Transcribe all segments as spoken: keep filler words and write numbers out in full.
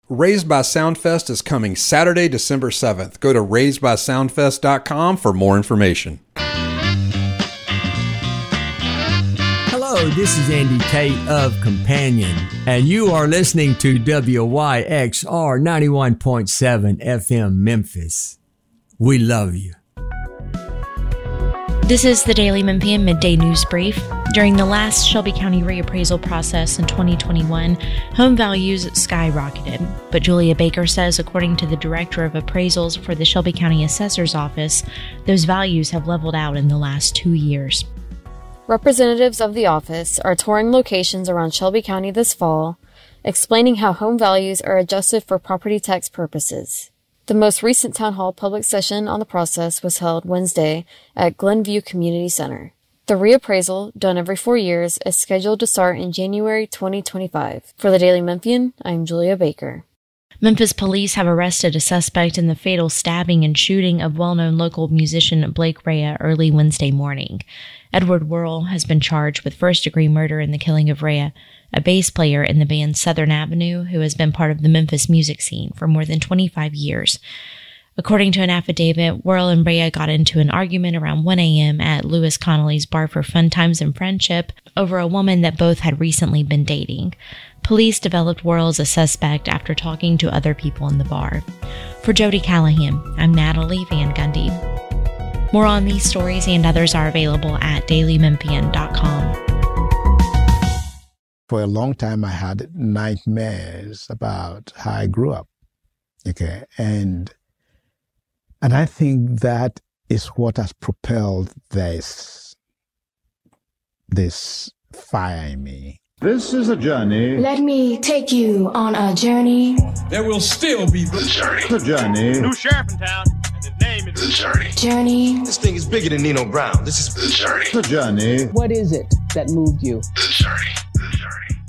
Raised by Soundfest is coming Saturday, December seventh. Go to raised by soundfest dot com for more information. Hello, this is Andy Tate of Companion, and you are listening to W Y X R ninety-one point seven F M Memphis. We love you. This is the Daily Memphian Midday News Brief. During the last Shelby County reappraisal process in twenty twenty-one, home values skyrocketed. But Julia Baker says, according to the Director of Appraisals for the Shelby County Assessor's Office, those values have leveled out in the last two years. Representatives of the office are touring locations around Shelby County this fall, explaining how home values are adjusted for property tax purposes. The most recent town hall public session on the process was held Wednesday at Glenview Community Center. The reappraisal, done every four years, is scheduled to start in January twenty twenty-five. For the Daily Memphian, I'm Julia Baker. Memphis police have arrested a suspect in the fatal stabbing and shooting of well-known local musician Blake Rea early Wednesday morning. Edward Worrell has been charged with first-degree murder in the killing of Rea, a bass player in the band Southern Avenue who has been part of the Memphis music scene for more than twenty-five years. According to an affidavit, Worrell and Rea got into an argument around one a.m. at Lewis Connolly's Bar for Fun Times and Friendship over a woman that both had recently been dating. Police developed Worrell as a suspect after talking to other people in the bar. For Jody Callahan, I'm Natalie Van Gundy. More on these stories and others are available at daily memphian dot com. For a long time, I had nightmares about how I grew up. Okay, and and I think that is what has propelled this this fire in me. This is a journey. Let me take you on a journey. There will still be the journey. The journey. New sheriff in town, and his name is the journey. Journey. This thing is bigger than Nino Brown. This is the journey. The journey. What is it that moved you? The journey. The journey.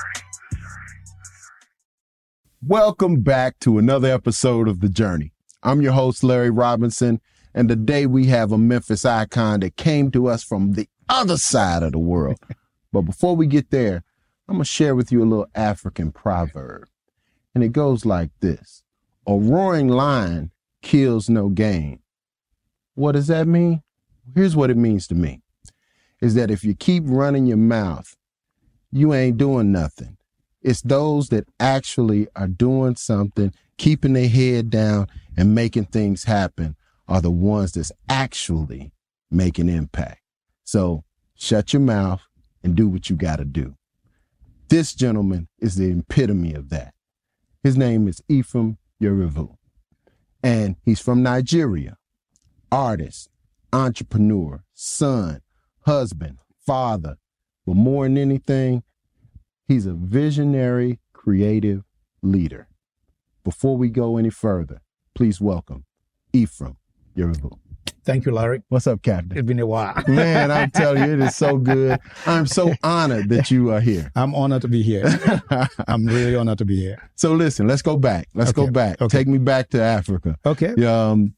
Welcome back to another episode of The Journey. I'm your host, Larry Robinson, and today we have a Memphis icon that came to us from the other side of the world. But before we get there, I'm going to share with you a little African proverb. And it goes like this. A roaring lion kills no game. What does that mean? Here's what it means to me. Is that if you keep running your mouth, you ain't doing nothing. It's those that actually are doing something, keeping their head down and making things happen are the ones that's actually making impact. So shut your mouth and do what you got to do. This gentleman is the epitome of that. His name is Ephraim Yerevu, and he's from Nigeria. Artist, entrepreneur, son, husband, father, but more than anything, he's a visionary, creative leader. Before we go any further, please welcome Ephraim Yerevu. Thank you, Larry. What's up, Captain? It's been a while. Man, I'm telling you, it is so good. I'm so honored that you are here. I'm honored to be here. I'm really honored to be here. So listen, let's go back. Let's okay. go back. Okay. Take me back to Africa. Okay. Um,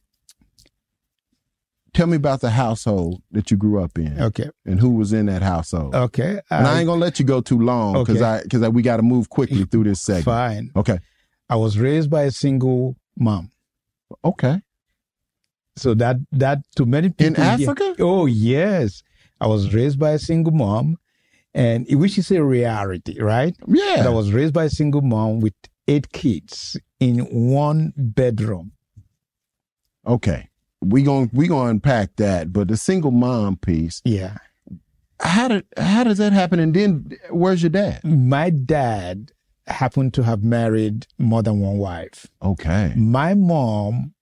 tell me about the household that you grew up in. Okay. And who was in that household. Okay. And I, I ain't going to let you go too long because okay. I because we got to move quickly through this segment. Fine. Okay. I was raised by a single mom. Okay. So that, that to many people. In Africa? Yeah, oh, yes. I was raised by a single mom, and which is a reality, right? Yeah. But I was raised by a single mom with eight kids in one bedroom. Okay. We going we gonna unpack that, but the single mom piece. Yeah. How did how does that happen? And then where's your dad? My dad happened to have married more than one wife. Okay. My mom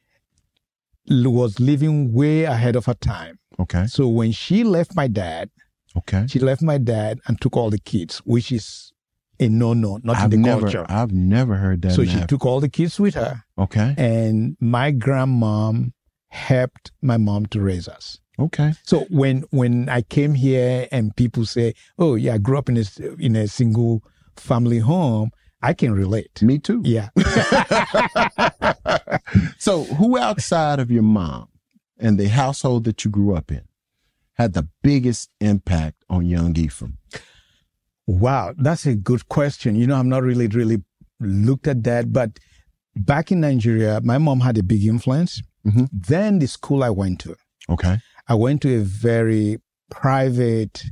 was living way ahead of her time. Okay. So when she left my dad, okay, she left my dad and took all the kids, which is a no-no, not I've in the never, culture. I've never heard that. So she Africa. took all the kids with her. Okay. And my grandmom helped my mom to raise us. Okay. So when when I came here and people say, "Oh, yeah, I grew up in a in a single family home," I can relate. Me too. Yeah. So who outside of your mom and the household that you grew up in had the biggest impact on young Ephraim? Wow, that's a good question. You know, I'm not really, really looked at that. But back in Nigeria, my mom had a big influence. Mm-hmm. Then the school I went to. Okay. I went to a very private,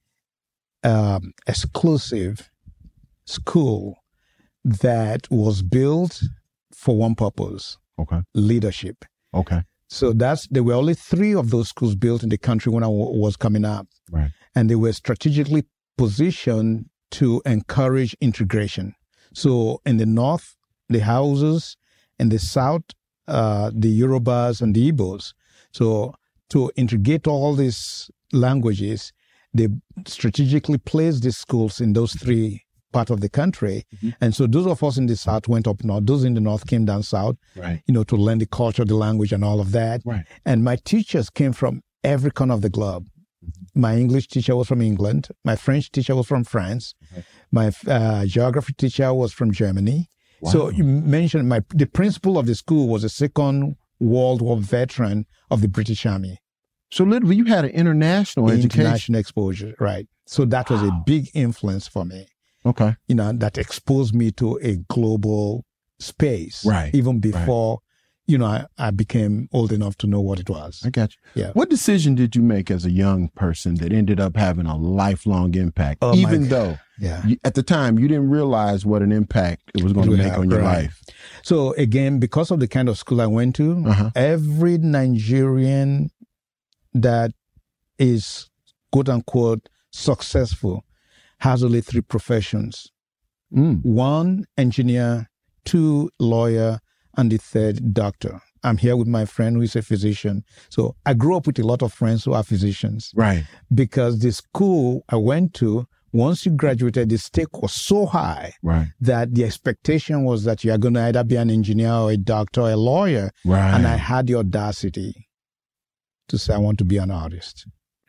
um, exclusive school that was built for one purpose. Okay. Leadership. Okay. So that's, there were only three of those schools built in the country when I w- was coming up. Right. And they were strategically positioned to encourage integration. So in the north, the Hausas, in the south, uh, the Yorubas and the Igbos. So to integrate all these languages, they strategically placed these schools in those three parts of the country. Mm-hmm. And so those of us in the south went up north. Those in the north came down south, right. you know, to learn the culture, the language, and all of that. Right. And my teachers came from every corner of the globe. Mm-hmm. My English teacher was from England. My French teacher was from France. Okay. My uh, geography teacher was from Germany. Wow. So you mentioned my the principal of the school was a Second World War veteran of the British Army. So literally, you had an international education. International exposure, right. So that was wow. a big influence for me. Okay. You know, that exposed me to a global space. Right. Even before, right. you know, I, I became old enough to know what it was. I got you. Yeah. What decision did you make as a young person that ended up having a lifelong impact? Oh, even though yeah. you, at the time you didn't realize what an impact it was going to make on your right. life. So again, because of the kind of school I went to, uh-huh. every Nigerian that is quote unquote successful has only three professions. Mm. One, engineer, two, lawyer, and the third, doctor. I'm here with my friend who is a physician. So I grew up with a lot of friends who are physicians. Right. Because the school I went to, once you graduated, the stake was so high right. that the expectation was that you are going to either be an engineer or a doctor or a lawyer. Right. And I had the audacity to say I want to be an artist.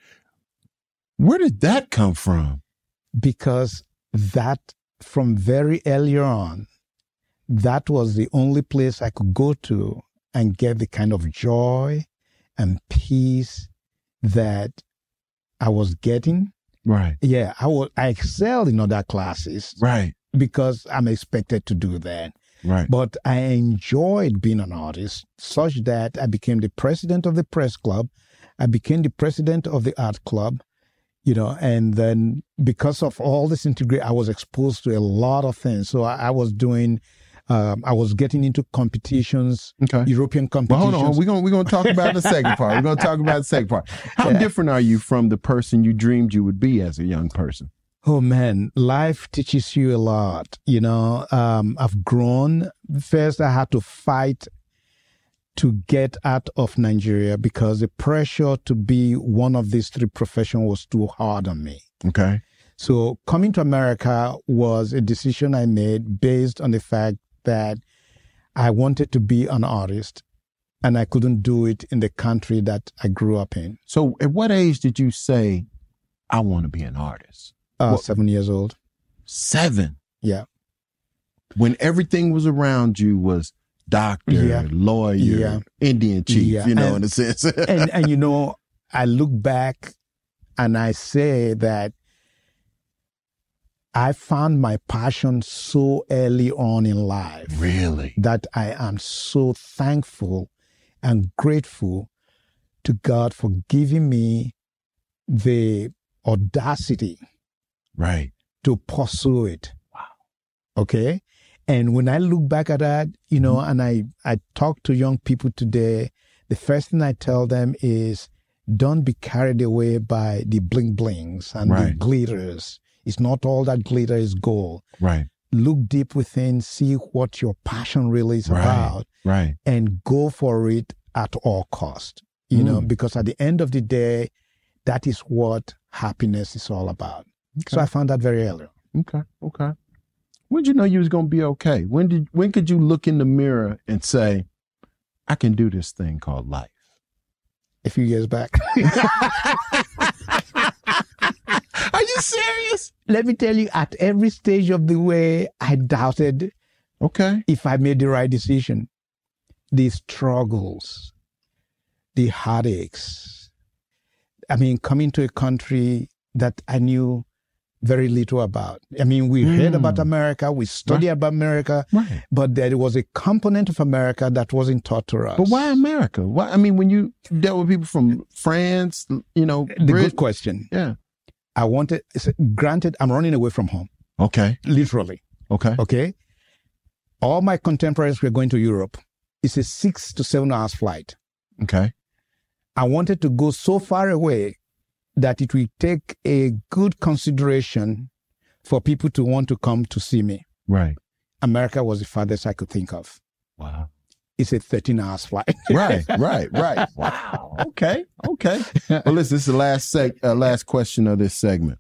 Where did that come from? Because that, from very early on, that was the only place I could go to and get the kind of joy and peace that I was getting. Right. Yeah, I was, I excelled in other classes. Right. Because I'm expected to do that. Right. But I enjoyed being an artist such that I became the president of the press club. I became the president of the art club. You know, and then because of all this integration, I was exposed to a lot of things. So I, I was doing, um, I was getting into competitions, okay. European competitions. Well, hold on, we're gonna we're gonna talk about the second part. We're gonna talk about the second part. How yeah. different are you from the person you dreamed you would be as a young person? Oh man, life teaches you a lot. You know, um, I've grown. First, I had to fight to get out of Nigeria because the pressure to be one of these three professions was too hard on me. Okay. So coming to America was a decision I made based on the fact that I wanted to be an artist and I couldn't do it in the country that I grew up in. So at what age did you say, I want to be an artist? Uh, what? Seven years old. Seven? Yeah. When everything was around you was doctor, yeah. lawyer, yeah. Indian chief, yeah. you know, and, in a sense. and, and, you know, I look back and I say that I found my passion so early on in life. Really? That I am so thankful and grateful to God for giving me the audacity. Right. To pursue it. Wow. Okay? And when I look back at that, you know, and I, I talk to young people today, the first thing I tell them is don't be carried away by the bling blings and right. the glitters. It's not all that glitter is gold. Right. Look deep within, see what your passion really is right. about. Right. And go for it at all cost. You mm. know, because at the end of the day, that is what happiness is all about. Okay. So I found that very early. Okay. Okay. When did you know you was going to be okay? When did when could you look in the mirror and say, I can do this thing called life? A few years back. Are you serious? Let me tell you, at every stage of the way, I doubted okay. if I made the right decision. The struggles, the heartaches. I mean, coming to a country that I knew very little about. I mean, we mm. heard about America, we studied right. about America, right. but there was a component of America that wasn't taught to us. But why America? Why? I mean, when you dealt with people from France, you know. The Brit- good question. Yeah. I wanted, granted, I'm running away from home. Okay. Literally. Okay. Okay. All my contemporaries were going to Europe. It's a six to seven hours flight. Okay. I wanted to go so far away that it will take a good consideration for people to want to come to see me. Right. America was the farthest I could think of. Wow. It's a thirteen hours flight. Right, right, right. Wow. Okay, okay. Well, listen, this is the last seg- uh, last question of this segment.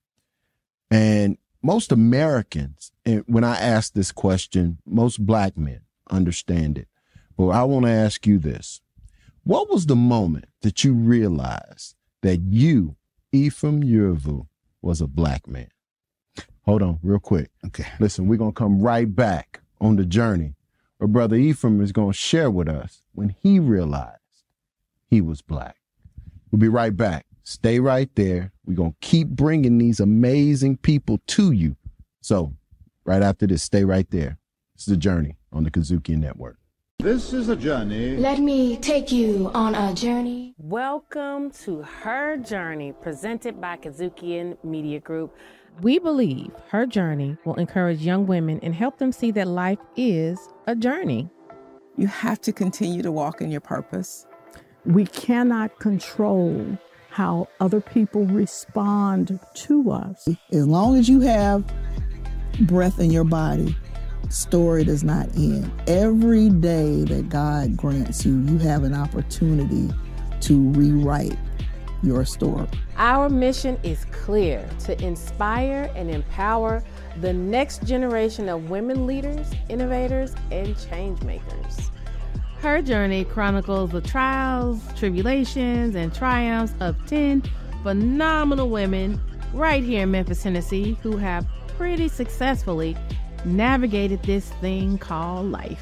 And most Americans, and when I ask this question, most black men understand it. But I want to ask you this. What was the moment that you realized that you, Ephraim Yerevu, was a black man? Hold on real quick. Okay. Listen, we're going to come right back on the journey where Brother Ephraim is going to share with us when he realized he was black. We'll be right back. Stay right there. We're going to keep bringing these amazing people to you. So right after this, stay right there. It's The Journey on the Kazuki Network. This is a journey. Let me take you on a journey. Welcome to Her Journey, presented by Kazukian Media Group. We believe Her Journey will encourage young women and help them see that life is a journey. You have to continue to walk in your purpose. We cannot control how other people respond to us. As long as you have breath in your body, story does not end. Every day that God grants you, you have an opportunity to rewrite your story. Our mission is clear: to inspire and empower the next generation of women leaders, innovators, and change makers. Her Journey chronicles the trials, tribulations, and triumphs of ten phenomenal women right here in Memphis, Tennessee, who have pretty successfully navigated this thing called life.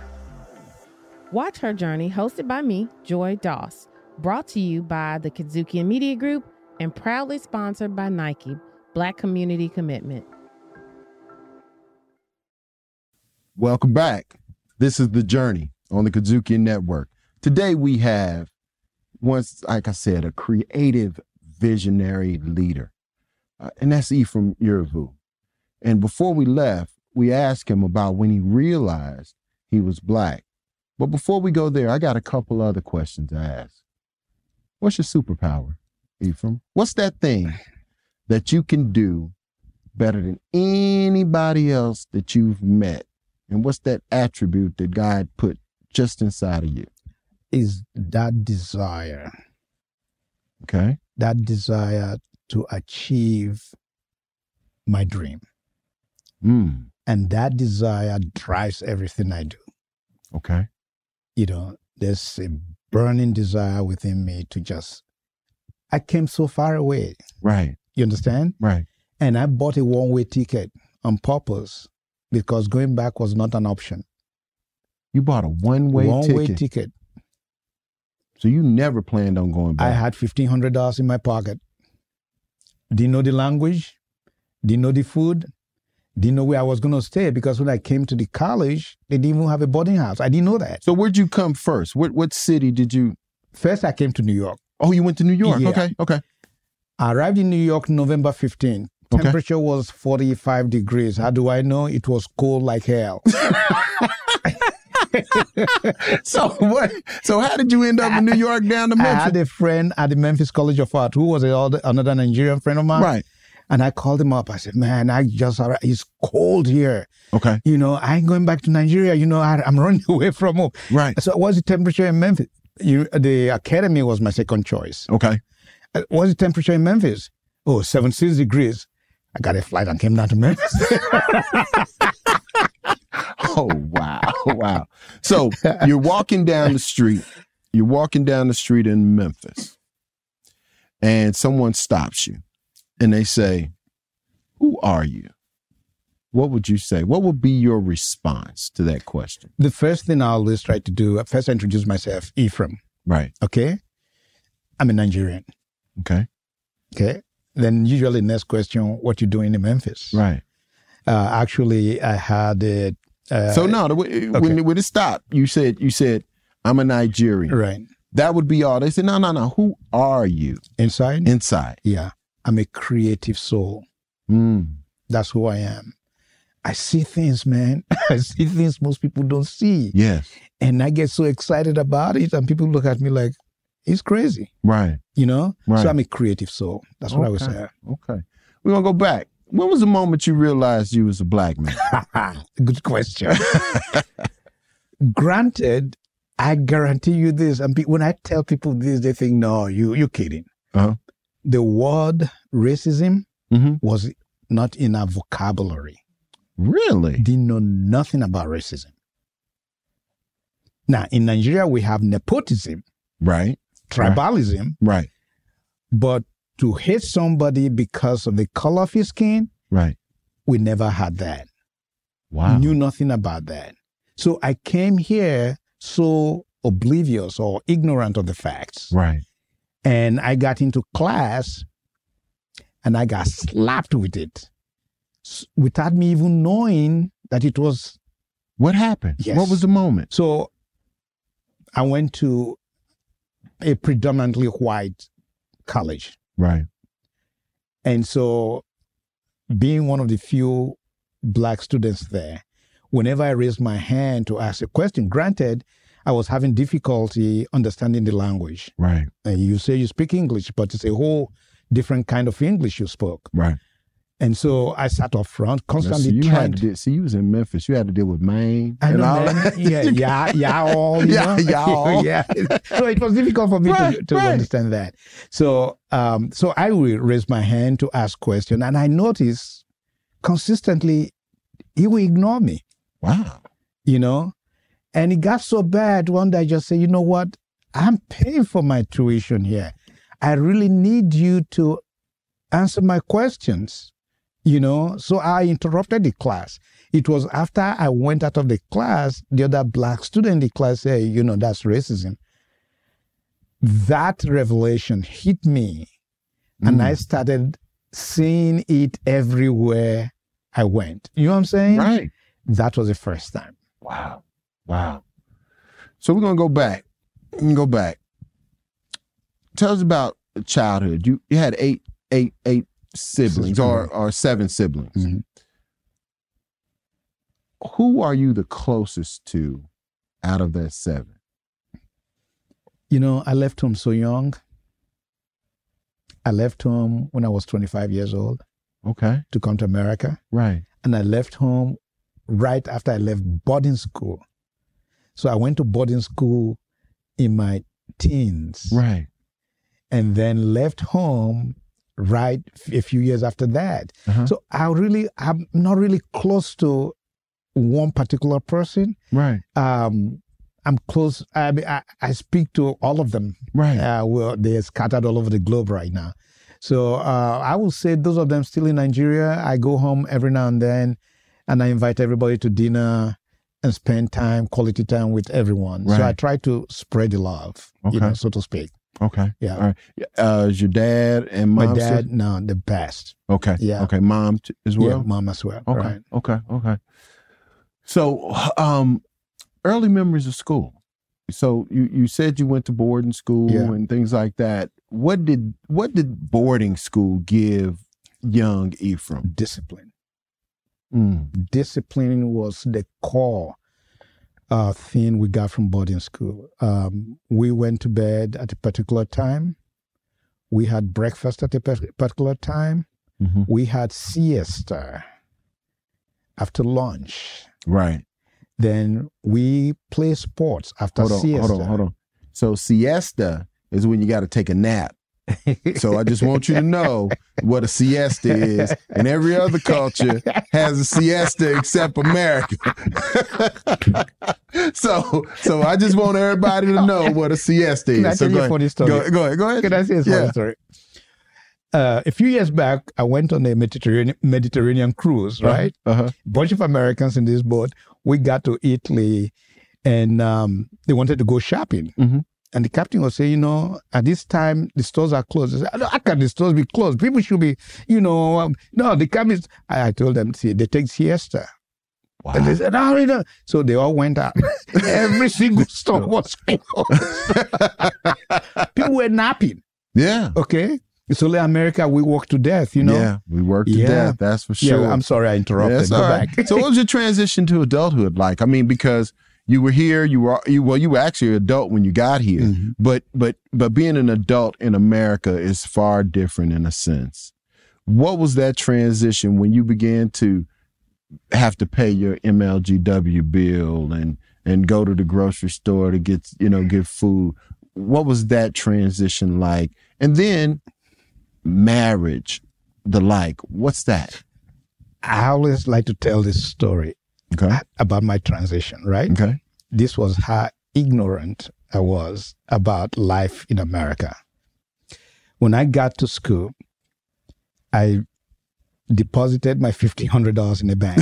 Watch Her Journey, hosted by me, Joy Doss, brought to you by the Kazukian Media Group and proudly sponsored by Nike, Black Community Commitment. Welcome back. This is The Journey on the Kazukian Network. Today we have, once, like I said, a creative, visionary leader, uh, and that's Ephraim Yerevu. And before we left, we asked him about when he realized he was black. But before we go there, I got a couple other questions to ask. What's your superpower, Ephraim? What's that thing that you can do better than anybody else that you've met? And what's that attribute that God put just inside of you? Is that desire. Okay. That desire to achieve my dream. Mm. And that desire drives everything I do. Okay. You know, there's a burning desire within me to just, I came so far away. Right. You understand? Right. And I bought a one-way ticket on purpose because going back was not an option. You bought a one-way one ticket? One-way ticket. So you never planned on going back? I had fifteen hundred dollars in my pocket. Didn't know the language. Didn't know the food. Didn't know where I was going to stay, because when I came to the college, they didn't even have a boarding house. I didn't know that. So where'd you come first? What what city did you? First, I came to New York. Oh, you went to New York? Yeah. Okay, okay. I arrived in New York November fifteenth. Okay. Temperature was forty-five degrees. How do I know? It was cold like hell. so what? So how did you end up in New York down to Memphis? I had a friend at the Memphis College of Art who was a, another Nigerian friend of mine. Right. And I called him up. I said, man, I just, it's cold here. Okay. You know, I ain't going back to Nigeria. You know, I, I'm running away from home. Right. So what's the temperature in Memphis? You, the academy was my second choice. Okay. Uh, what's the temperature in Memphis? Oh, seventy-six degrees. I got a flight and came down to Memphis. Oh, wow. Wow. So you're walking down the street. You're walking down the street in Memphis, and someone stops you. And they say, who are you? What would you say? What would be your response to that question? The first thing I always try to do, first I introduce myself, Ephraim. Right. Okay? I'm a Nigerian. Okay. Okay? then usually next question, what you doing in Memphis? Right. Uh, actually, I had it. Uh, so no, the, when, okay. when it stopped, you said, you said, I'm a Nigerian. Right. That would be all. They said, no, no, no. Who are you? Inside? Inside. Yeah. I'm a creative soul. Mm. That's who I am. I see things, man. I see things most people don't see. Yes. And I get so excited about it, and people look at me like, he's crazy. Right. You know? Right. So I'm a creative soul. That's what okay. I would say. Okay. We're going to go back. When was the moment you realized you was a black man? Good question. Granted, I guarantee you this, and when I tell people this, they think, no, you, you're kidding. Uh-huh. The word racism mm-hmm. was not in our vocabulary. Really? Didn't know nothing about racism. Now, in Nigeria, we have nepotism. Right. Tribalism. Right. But to hate somebody because of the color of his skin, right, we never had that. Wow. Knew nothing about that. So I came here so oblivious or ignorant of the facts. Right. And I got into class and I got slapped with it without me even knowing that it was. What happened? Yes. What was the moment? So I went to a predominantly white college. Right. And so being one of the few black students there, whenever I raised my hand to ask a question, granted, I was having difficulty understanding the language. Right. And you say you speak English, but it's a whole different kind of English you spoke. Right. And so I sat up front, constantly see, you trying had to. Deal, see, you was in Memphis. You had to deal with Maine. I and know, all man. that. Yeah, yeah, yeah, all. You yeah, know? yeah, all. yeah. So it was difficult for me right, to, to right. understand that. So, um, so I will raise my hand to ask question, and I noticed consistently he will ignore me. Wow. You know, and it got so bad one day I just said, you know what? I'm paying for my tuition here. I really need you to answer my questions. You know, so I interrupted the class. It was after I went out of the class, the other black student in the class said, you know, that's racism. That revelation hit me. Mm. And I started seeing it everywhere I went. You know what I'm saying? Right. That was the first time. Wow. Wow. So we're going to go back. We can go back. Tell us about childhood. You you had eight, eight, eight siblings or, or seven siblings. Mm-hmm. Who are you the closest to out of that seven? You know, I left home so young. I left home when I was twenty-five years old. Okay. To come to America. Right. And I left home right after I left boarding school. So I went to boarding school in my teens. Right. And then left home right a few years after that. Uh-huh. So I really, I'm not really close to one particular person. Right. Um, I'm close. I, mean, I I speak to all of them. Right. Uh, well, they're scattered all over the globe right now. So uh, I will say those of them still in Nigeria. I go home every now and then, and I invite everybody to dinner and spend time, quality time with everyone. Right. So I try to spread the love, okay. you know, so to speak. Okay. Yeah. All right. Uh, is your dad and mom? My dad, still? no, the best. Okay. Yeah. Okay. Mom t- as well? Yeah, mom as well. Okay. Right. Okay. Okay. So, um, early memories of school. So you, you said you went to boarding school Yeah. and things like that. What did what did boarding school give young Ephraim? Discipline. Mm. Discipline was the core uh, thing we got from boarding school. Um, we went to bed at a particular time. We had breakfast at a particular time. Mm-hmm. We had siesta after lunch. Right. Then we play sports after hold on, siesta. Hold on, hold on. So siesta is when you got to take a nap. So I just want you to know what a siesta is. And every other culture has a siesta except America. so so I just want everybody to know what a siesta is. Can I so tell you a funny story? Go, go ahead, go ahead. Can I say a funny Yeah. story? Uh, a few years back, I went on a Mediterranean, Mediterranean cruise, right? Uh-huh. Uh-huh. Bunch of Americans in this boat. We got to Italy, and um, they wanted to go shopping. Mm-hmm. And the captain was saying, you know, at this time, the stores are closed. I said, how can the stores be closed? People should be, you know, um, no, the captain, I, I told them, see, they take siesta. Wow. And they said, no, no. So they all went out. Every single store was closed. People were napping. Yeah. Okay. It's only America, we work to death, you know? Yeah, we work to yeah. death, that's for sure. Yeah, I'm sorry I interrupted. Yeah, Go right. back. So what was your transition to adulthood like? I mean, because you were here, you were, you well, you were actually an adult when you got here, mm-hmm. but but but being an adult in America is far different in a sense. What was that transition when you began to have to pay your M L G W bill and and go to the grocery store to get, you know, get food? What was that transition like? And then marriage, the like, what's that? I always like to tell this story okay. about my transition, right? Okay. This was how ignorant I was about life in America. When I got to school, I deposited my fifteen hundred dollars in the bank.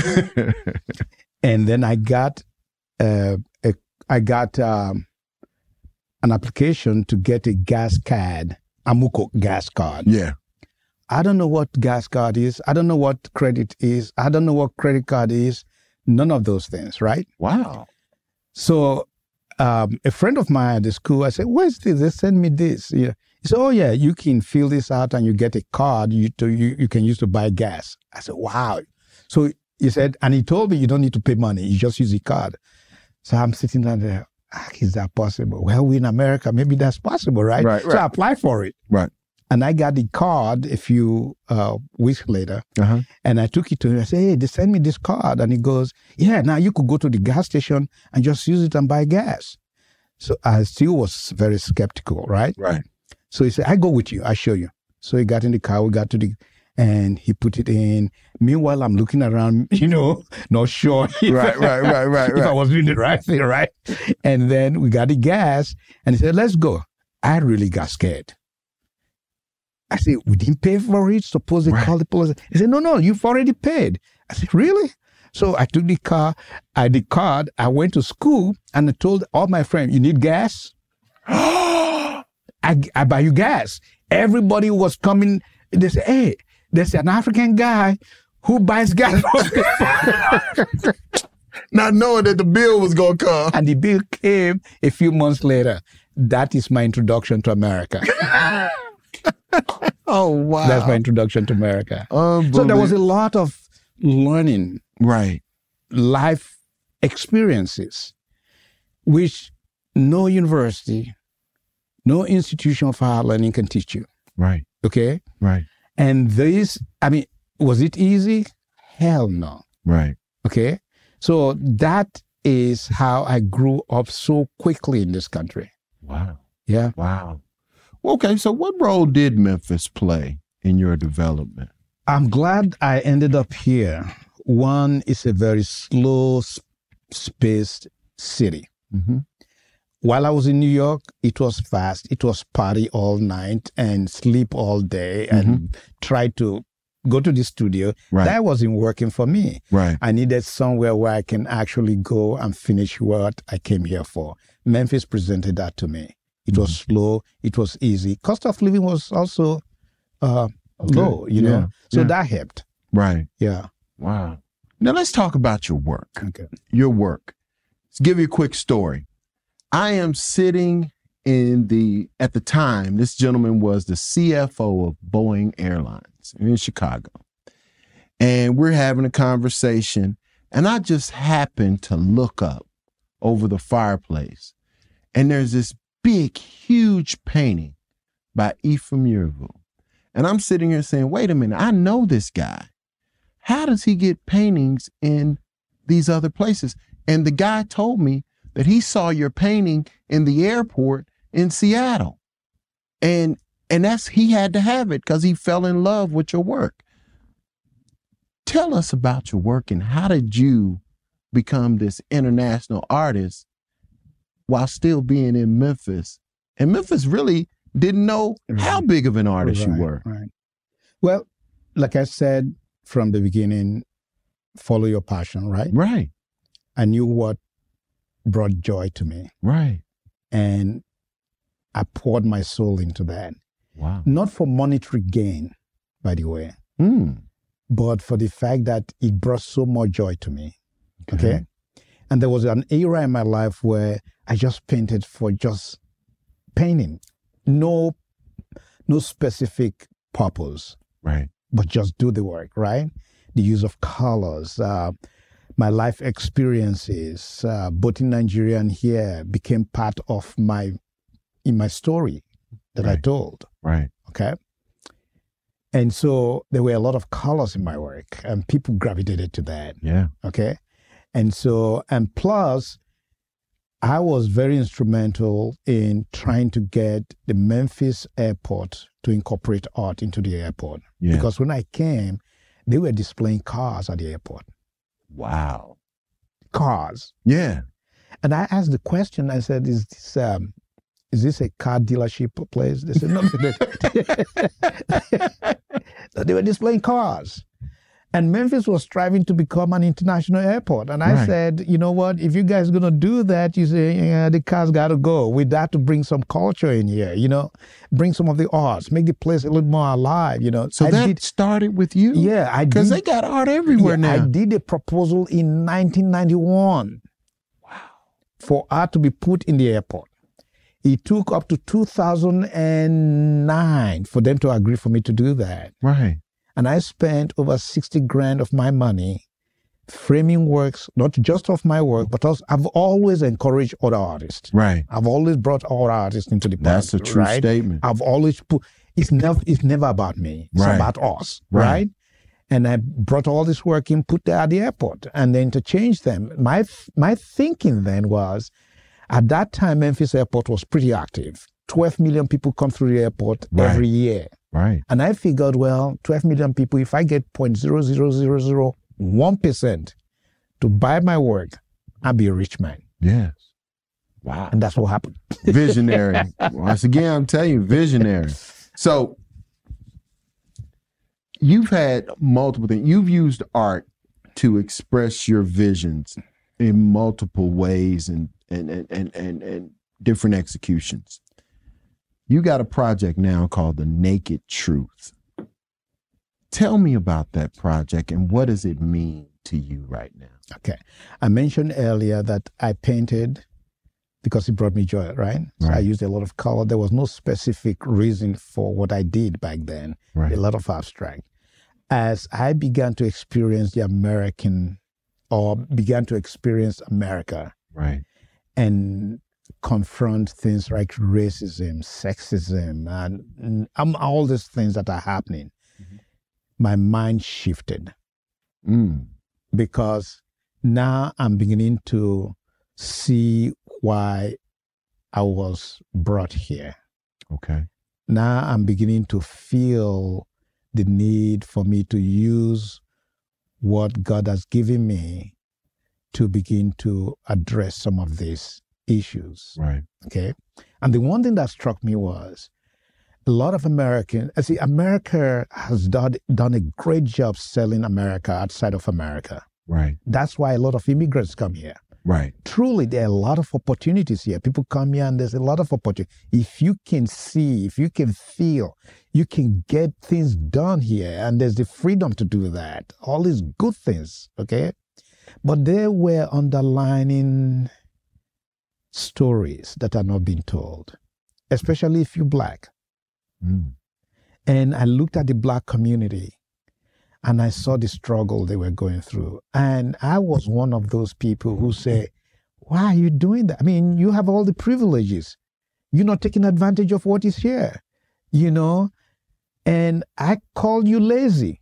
And then I got uh, a, I got um, an application to get a gas card, Amuco gas card. Yeah. I don't know what gas card is. I don't know what credit is. I don't know what credit card is. None of those things, right? Wow. So um, a friend of mine at the school, I said, where's this? They sent me this. Yeah. He said, oh, yeah, you can fill this out and you get a card you, to, you, you can use to buy gas. I said, wow. So he said, and he told me you don't need to pay money. You just use the card. So I'm sitting down there. Ah, is that possible? Well, we're in America. Maybe that's possible, right? Right, right. So I applied for it. Right. And I got the card a few uh, weeks later. Uh-huh. And I took it to him. I said, hey, they sent me this card. And he goes, yeah, now you could go to the gas station and just use it and buy gas. So I still was very skeptical, right? Right. So he said, I go with you. I show you. So he got in the car. We got to the, and he put it in. Meanwhile, I'm looking around, you know, not sure. If, right, right, right, right, if right. I was doing the right thing, right? And then we got the gas. And he said, let's go. I really got scared. I said, we didn't pay for it. Suppose they right. call the police. He said, no, no, you've already paid. I said, really? So I took the car, I the card, I went to school and I told all my friends, you need gas? I, I buy you gas. Everybody was coming. They said, hey, there's an African guy who buys gas. Not knowing that the bill was going to come. And the bill came a few months later. That is my introduction to America. Oh, wow. That's my introduction to America. So there was a lot of learning. Right. Life experiences, which no university, no institution of higher learning can teach you. Right. Okay? Right. And this, I mean, was it easy? Hell no. Right. Okay? So that is how I grew up so quickly in this country. Wow. Yeah. Wow. Okay, so what role did Memphis play in your development? I'm glad I ended up here. One, it's a very slow-spaced city. Mm-hmm. While I was in New York, it was fast. It was party all night and sleep all day and mm-hmm. try to go to the studio. Right. That wasn't working for me. Right. I needed somewhere where I can actually go and finish what I came here for. Memphis presented that to me. It was mm-hmm. slow. It was easy. Cost of living was also uh, okay. low, you know. Yeah. So yeah. that helped. Right. Yeah. Wow. Now let's talk about your work. Okay. Your work. Let's give you a quick story. I am sitting in the, at the time, this gentleman was the C F O of Boeing Airlines in Chicago. And we're having a conversation. And I just happened to look up over the fireplace. And there's this big, huge painting by Ephraim Yearville. And I'm sitting here saying, wait a minute, I know this guy. How does he get paintings in these other places? And the guy told me that he saw your painting in the airport in Seattle. And and that's, he had to have it because he fell in love with your work. Tell us about your work and how did you become this international artist while still being in Memphis? And Memphis really didn't know right. how big of an artist right, you were. Right. Well, like I said from the beginning, follow your passion, right? Right. I knew what brought joy to me. Right. And I poured my soul into that. Wow. Not for monetary gain, by the way, mm. but for the fact that it brought so much joy to me. Okay. okay? And there was an era in my life where I just painted for just painting. No, no specific purpose. Right. But just do the work, right? The use of colors, uh, my life experiences, uh, both in Nigeria and here, became part of my, in my story that right. I told. Right. Okay. And so there were a lot of colors in my work, and people gravitated to that. Yeah. Okay. And so, and plus, I was very instrumental in trying to get the Memphis airport to incorporate art into the airport. Yeah. Because when I came, they were displaying cars at the airport. Wow. Cars. Yeah. And I asked the question, I said, is this um, is this a car dealership place? They said, no. They were displaying cars. And Memphis was striving to become an international airport. And I right. said, you know what, if you guys are going to do that, you say, yeah, the cars got to go. We got to bring some culture in here, you know, bring some of the arts, make the place a little more alive, you know. So I that did, started with you? Yeah, I did. Because they got art everywhere yeah, now. I did a proposal in nineteen ninety-one. Wow. For art to be put in the airport. It took up to two thousand nine for them to agree for me to do that. Right. And I spent over sixty grand of my money framing works, not just of my work, but also I've always encouraged other artists. Right. I've always brought other artists into the That's project, a true right? statement. I've always put, it's never, it's never about me. It's right. about us, right. right? And I brought all this work in, put that at the airport, and then to change them. My my thinking then was, at that time, Memphis Airport was pretty active. twelve million people come through the airport right. every year. Right. And I figured, well, twelve million people, if I get zero point zero zero zero zero one percent to buy my work, I'll be a rich man. Yes. Wow. And that's what happened. Visionary. Once again, I'm telling you, visionary. So you've had multiple things. You've used art to express your visions in multiple ways and and and and and, and different executions. You got a project now called The Naked Truth. Tell me about that project and what does it mean to you right now? Okay. I mentioned earlier that I painted because it brought me joy, right? So right. I used a lot of color. There was no specific reason for what I did back then. Right. A lot of abstract. As I began to experience the American or began to experience America. Right. And confront things like racism, sexism, and um, all these things that are happening, mm-hmm. my mind shifted. Mm. Because now I'm beginning to see why I was brought here. Okay. Now I'm beginning to feel the need for me to use what God has given me to begin to address some of these issues. Right. Okay. And the one thing that struck me was a lot of Americans, I see, America has done, done a great job selling America outside of America. Right. That's why a lot of immigrants come here. Right. Truly, there are a lot of opportunities here. People come here and there's a lot of opportunity. If you can see, if you can feel, you can get things done here, and there's the freedom to do that. All these good things, okay? But there were underlining stories that are not being told, especially if you're Black. Mm. And I looked at the Black community and I saw the struggle they were going through. And I was one of those people who say, why are you doing that? I mean, you have all the privileges. You're not taking advantage of what is here, you know? And I called you lazy.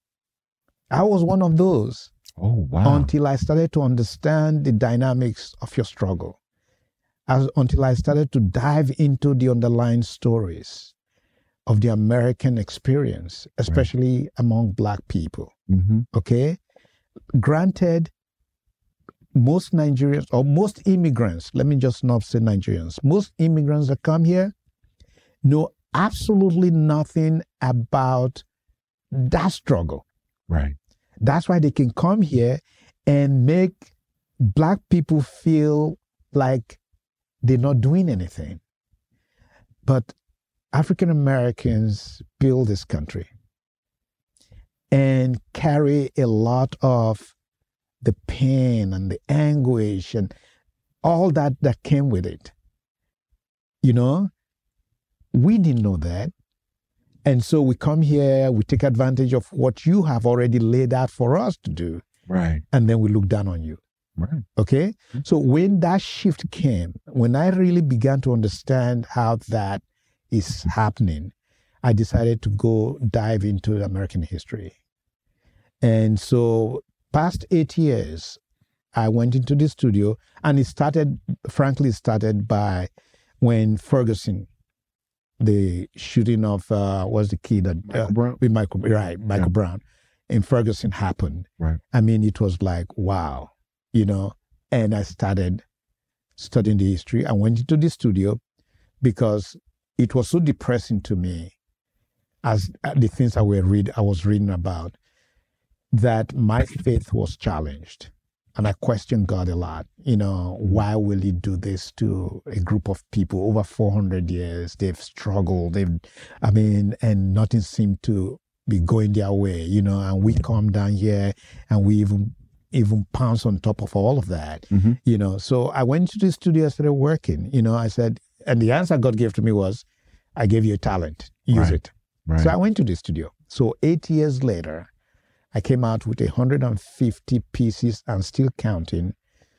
I was one of those. Oh, wow. Until I started to understand the dynamics of your struggle. As, until I started to dive into the underlying stories of the American experience, especially right. among Black people. Mm-hmm. Okay? Granted, most Nigerians, or most immigrants, let me just not say Nigerians, most immigrants that come here know absolutely nothing about that struggle. Right. That's why they can come here and make Black people feel like they're not doing anything. But African Americans build this country and carry a lot of the pain and the anguish and all that that came with it. You know, we didn't know that. And so we come here, we take advantage of what you have already laid out for us to do. Right. And then we look down on you. Right. Okay? Mm-hmm. So when that shift came, when I really began to understand how that is happening, I decided to go dive into American history. And so past eight years, I went into the studio, and it started, frankly, it started by when Ferguson, the shooting of, uh, was the kid that, uh, Brown. with Michael, right, Michael yeah. Brown in Ferguson happened. Right. I mean, it was like, wow, you know, and I started studying the history. I went into the studio because it was so depressing to me as the things I were read, I was reading about, that my faith was challenged. And I questioned God a lot. You know, why will he do this to a group of people over four hundred years? They've struggled. They've, I mean, and nothing seemed to be going their way, you know, and we come down here and we even, even pounce on top of all of that, mm-hmm. you know. So I went to the studio, I started working, you know, I said, and the answer God gave to me was, I gave you a talent, use right. it. Right. So I went to the studio. So eight years later, I came out with one hundred fifty pieces and still counting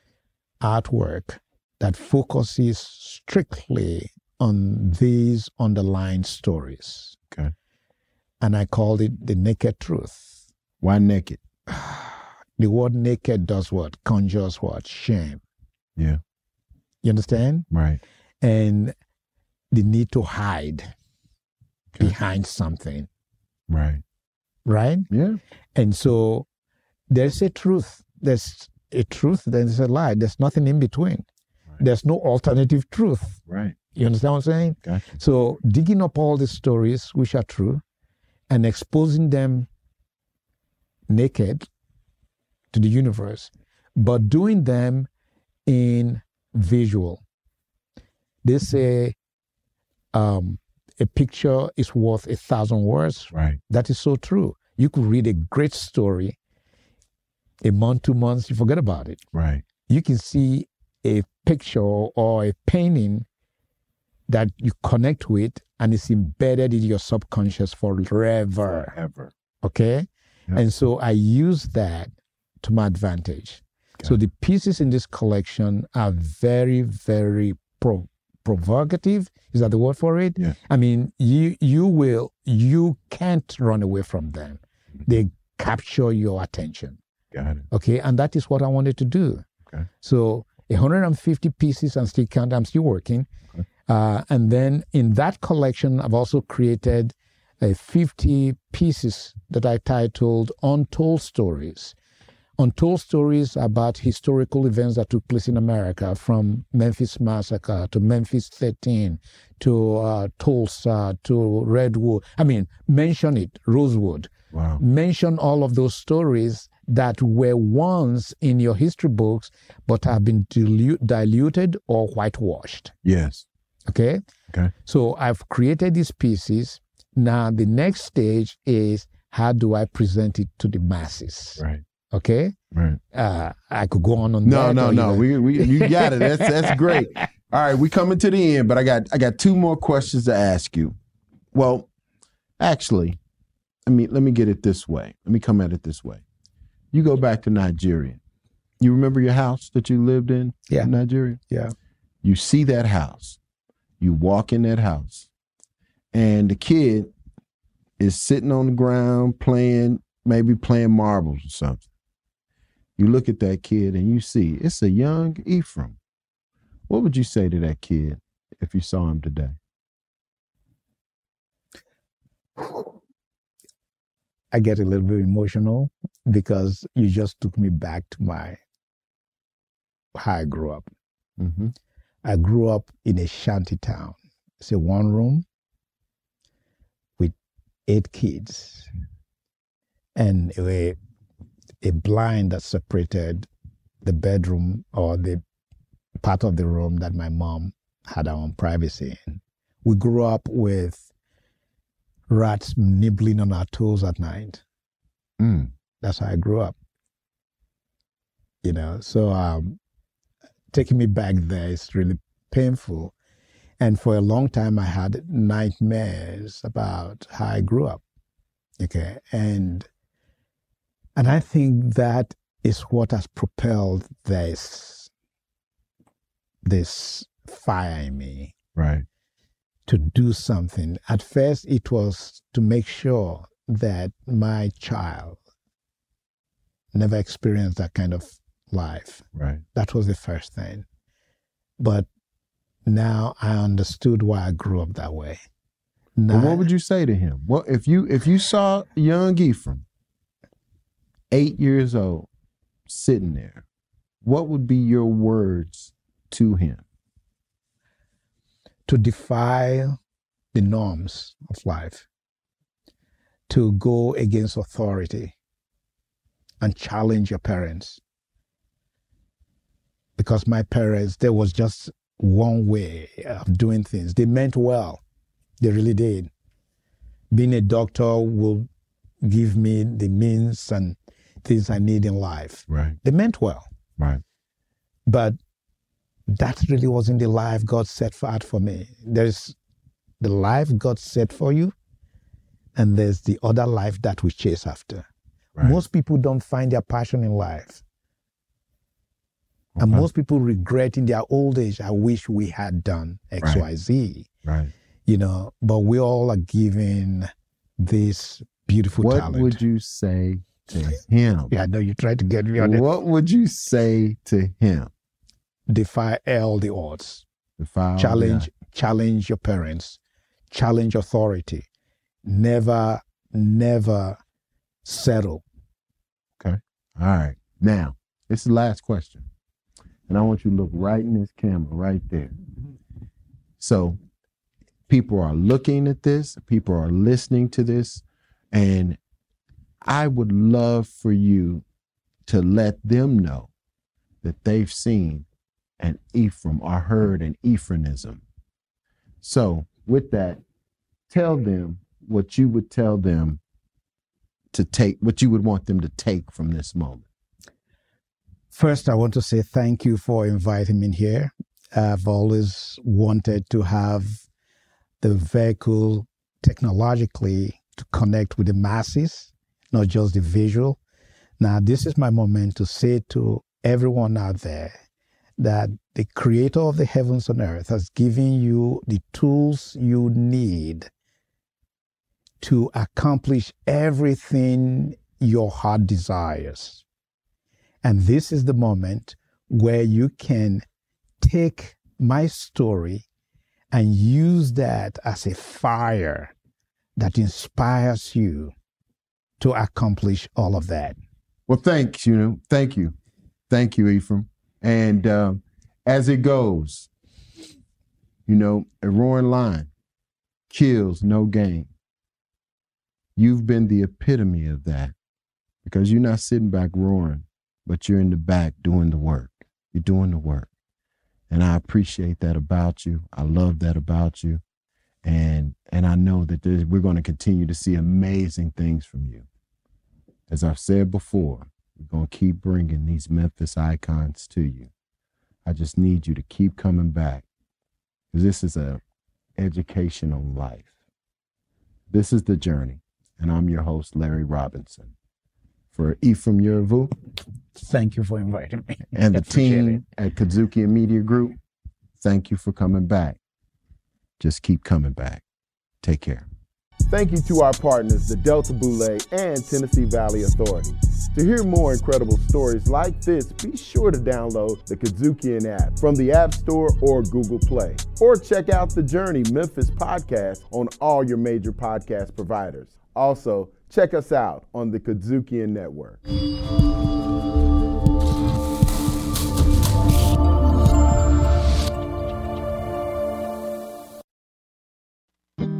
artwork that focuses strictly on these underlying stories. Okay. And I called it The Naked Truth. Why naked? The word naked does what? Conjures what? Shame. Yeah. You understand? Right. And the need to hide okay. behind something. Right. Right? Yeah. And so there's a truth. There's a truth, there's a lie. There's nothing in between. Right. There's no alternative truth. Right. You understand what I'm saying? Gotcha. So digging up all the stories which are true and exposing them naked to the universe, but doing them in visual. They say um, a picture is worth a thousand words. Right. That is so true. You could read a great story, a month, two months, you forget about it. Right. You can see a picture or a painting that you connect with, and it's embedded in your subconscious forever. Forever. Okay? Yep. And so I use that to my advantage. Okay. So the pieces in this collection are very, very pro- provocative. Is that the word for it? Yeah. I mean, you you will, you can't run away from them. Mm-hmm. They capture your attention. Got it. Okay? And that is what I wanted to do. Okay. So one hundred fifty pieces, and still count, I'm still working. Okay. Uh, and then in that collection, I've also created uh, fifty pieces that I titled Untold Stories. Untold stories about historical events that took place in America, from Memphis Massacre to Memphis thirteen to uh, Tulsa to Redwood. I mean, mention it, Rosewood. Wow. Mention all of those stories that were once in your history books but have been dilu- diluted or whitewashed. Yes. Okay? Okay. So I've created these pieces. Now the next stage is, how do I present it to the masses? Right. Okay? Right. Uh, I could go on on no, that. No, no, no. We, we, you got it. That's that's great. All right, we coming to the end, but I got I got two more questions to ask you. Well, actually, I mean, let me get it this way. Let me come at it this way. You go back to Nigeria. You remember your house that you lived in yeah. in Nigeria? Yeah. You see that house. You walk in that house, and the kid is sitting on the ground playing, maybe playing marbles or something. You look at that kid and you see it's a young Ephraim. What would you say to that kid if you saw him today? I get a little bit emotional because you just took me back to my how I grew up. Mm-hmm. I grew up in a shanty town. It's a one room with eight kids and a, a blind that separated the bedroom or the part of the room that my mom had her own privacy in. We grew up with rats nibbling on our toes at night. Mm. That's how I grew up. You know, so um, taking me back there is really painful. And for a long time, I had nightmares about how I grew up. Okay, and and I think that is what has propelled this this fire in me. Right. To do something. At first, it was to make sure that my child never experienced that kind of life. Right. That was the first thing. But now I understood why I grew up that way. Now, But what would you say to him? What if you if you saw young Ephraim, eight years old, sitting there, what would be your words to him? To defy the norms of life, to go against authority and challenge your parents. Because my parents, there was just one way of doing things. They meant well. They really did. Being a doctor will give me the means and things I need in life. Right. They meant well. Right. But that really wasn't the life God set out for me. There's the life God set for you, and there's the other life that we chase after. Right. Most people don't find their passion in life. Okay. And most people regret in their old age, I wish we had done X, right. Y, Z. Right. You know, but we all are given this beautiful what talent. What would you say to him? Yeah, I know you tried to get me on it. What would you say to him? Defy all the odds. Defy challenge, all the... challenge your parents. Challenge authority. Never, never settle. Okay. All right. Now, this is the last question. And I want you to look right in this camera, right there. So, people are looking at this, people are listening to this, and I would love for you to let them know that they've seen an Ephraim or heard an Ephraimsm. So with that, tell them what you would tell them to take, what you would want them to take from this moment. First, I want to say thank you for inviting me here. I've always wanted to have the vehicle technologically to connect with the masses, not just the visual. Now, this is my moment to say to everyone out there that the creator of the heavens and earth has given you the tools you need to accomplish everything your heart desires. And this is the moment where you can take my story and use that as a fire that inspires you to accomplish all of that. Well, thanks, you know, thank you. Thank you, Ephraim. And uh, as it goes, you know, a roaring lion kills no game. You've been the epitome of that because you're not sitting back roaring, but you're in the back doing the work. You're doing the work. And I appreciate that about you. I love that about you. And and I know that we're going to continue to see amazing things from you. As I've said before, we're going to keep bringing these Memphis icons to you. I just need you to keep coming back because this is an education on life. This is The Journey, and I'm your host, Larry Robinson. For Ephraim Yerevu, thank you for inviting me. And the team at Kazuki Media Group, thank you for coming back. Just keep coming back. Take care. Thank you to our partners, the Delta Boulé and Tennessee Valley Authority. To hear more incredible stories like this, be sure to download the Kazukian app from the App Store or Google Play. Or check out the Journey Memphis podcast on all your major podcast providers. Also, check us out on the Kazukian Network.